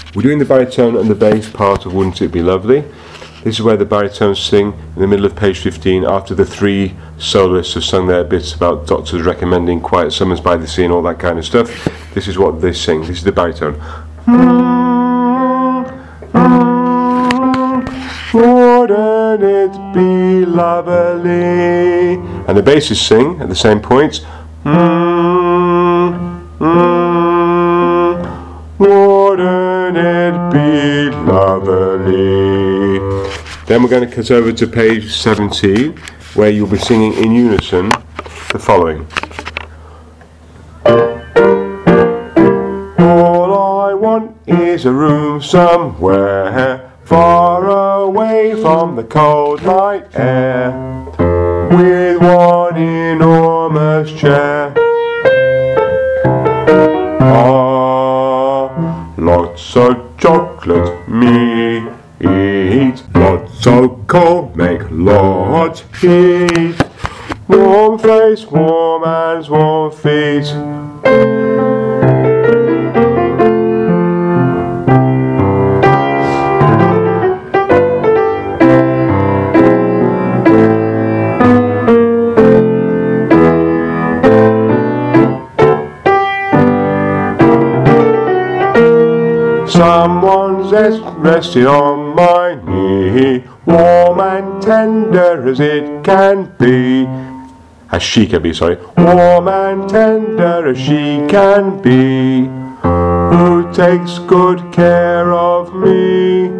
We're doing the baritone and the bass part of Wouldn't It Be Lovely. This is where the baritones sing in the middle of page 15 after the three soloists have sung their bits about doctors recommending quiet summers by the sea and all that kind of stuff. This is what they sing. This is the baritone. Wouldn't it be lovely? And the basses sing at the same points. Wouldn't it be lovely? Then we're going to cut over to page 17, where you'll be singing in unison the following. All I want is a room somewhere far away from the cold night air, with one enormous chair. Lots of chocolate me eat, lots of coal make lots heat, warm face, warm hands, warm feet. Someone's resting on my knee, warm and tender as it can be. As she can be, sorry. Warm and tender as she can be. Who takes good care of me?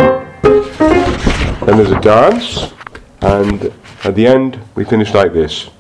Then there's a dance, and at the end we finish like this.